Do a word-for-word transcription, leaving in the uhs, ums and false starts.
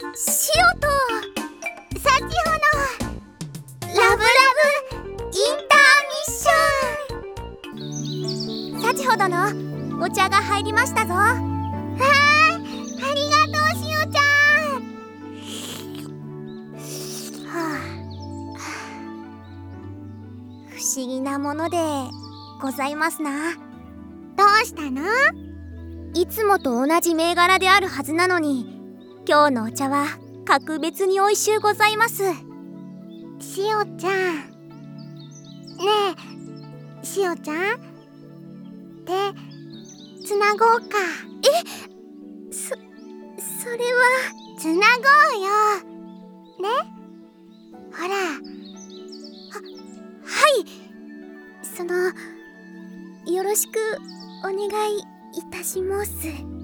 シオとサチホのラブラブインターミッション。サチホ殿、お茶が入りましたぞ。わあ、ありがとうシオちゃん。はあ、不思議なものでございますな。どうしたの？いつもと同じ銘柄であるはずなのに、今日のお茶は格別においしゅうございます。しおちゃん、ねえしおちゃん、手つなごうか。え、そ、それはつなごうよね。ほら、は、はい、そのよろしくお願いいたします。